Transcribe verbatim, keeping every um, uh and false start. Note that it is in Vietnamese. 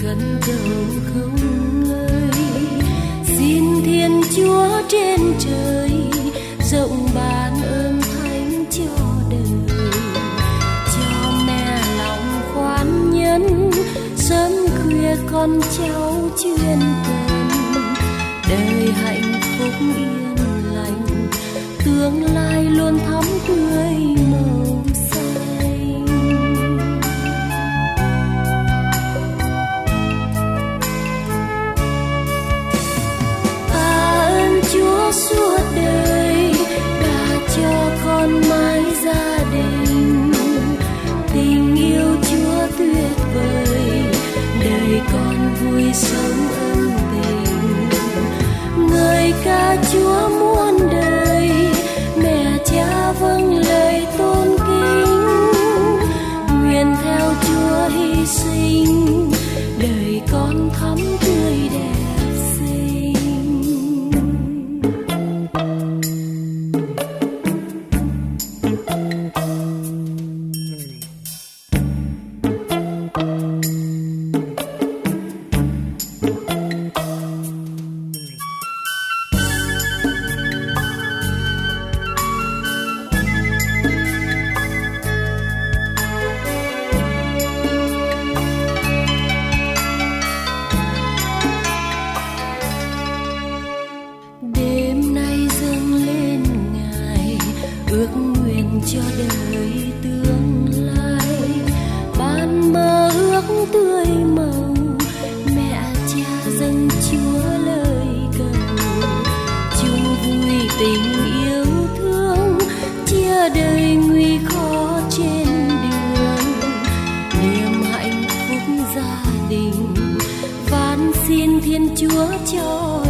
vẫn đầu không ngơi. Xin Thiên Chúa trên trời rộng ban ơn thánh cho đời, cho mẹ lòng khoan nhân sớm khuya con cháu chuyên cần, đời hạnh phúc yên lành, tương lai luôn thắm tươi màu xanh. Ta ơn Chúa suốt đời đã cho con mãi gia đình, tình yêu Chúa tuyệt vời, đời con vui sống ân tình. Người ca Chúa muôn đời, mẹ cha vâng lời tôn kính, nguyện theo Chúa hy sinh, đời con thắm tươi đẹp xinh. Đêm nay dâng lên Ngài ước nguyện cho đời tương lai, ban mơ ước tươi màu, mẹ cha dâng Chúa lời cầu, chung vui tình yêu thương, chia đời nguy khó trên đường, niềm hạnh phúc gia đình van xin Thiên Chúa cho